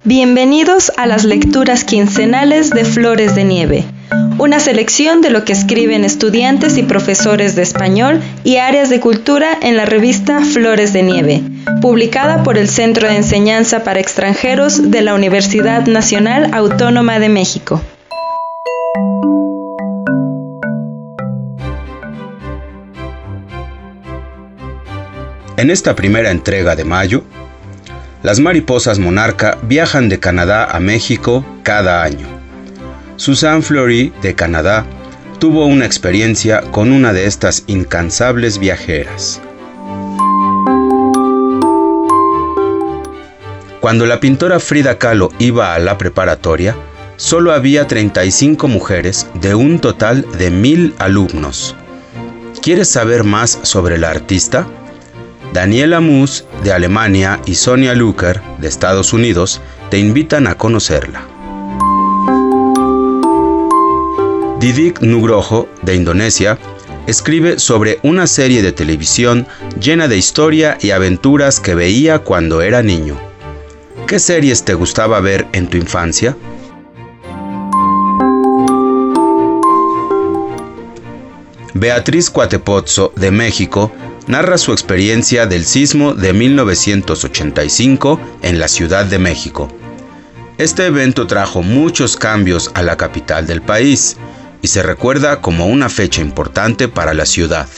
Bienvenidos a las lecturas quincenales de Flores de Nieve, una selección de lo que escriben estudiantes y profesores de español y áreas de cultura en la revista Flores de Nieve, publicada por el Centro de Enseñanza para Extranjeros de la Universidad Nacional Autónoma de México. En esta primera entrega de mayo, las mariposas monarca viajan de Canadá a México cada año. Suzanne Fleury, de Canadá, tuvo una experiencia con una de estas incansables viajeras. Cuando la pintora Frida Kahlo iba a la preparatoria, solo había 35 mujeres de un total de 1,000 alumnos. ¿Quieres saber más sobre la artista? Daniela Mus, de Alemania, y Sonia Luker, de Estados Unidos, te invitan a conocerla. Didik Nugroho, de Indonesia, escribe sobre una serie de televisión llena de historia y aventuras que veía cuando era niño. ¿Qué series te gustaba ver en tu infancia? Beatriz Cuatepozzo, de México, narra su experiencia del sismo de 1985 en la Ciudad de México. Este evento trajo muchos cambios a la capital del país y se recuerda como una fecha importante para la ciudad.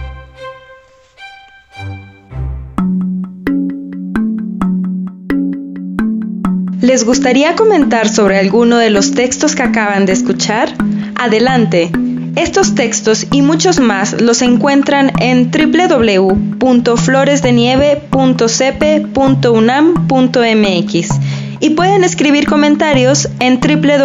¿Les gustaría comentar sobre alguno de los textos que acaban de escuchar? Adelante. Estos textos y muchos más los encuentran en www.floresdenieve.cepe.unam.mx y pueden escribir comentarios en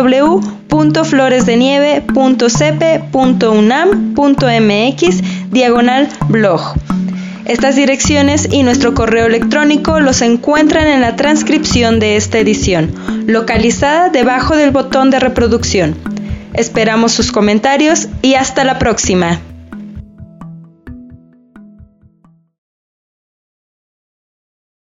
www.floresdenieve.cepe.unam.mx/blog. Estas direcciones y nuestro correo electrónico los encuentran en la transcripción de esta edición, localizada debajo del botón de reproducción. Esperamos sus comentarios y hasta la próxima.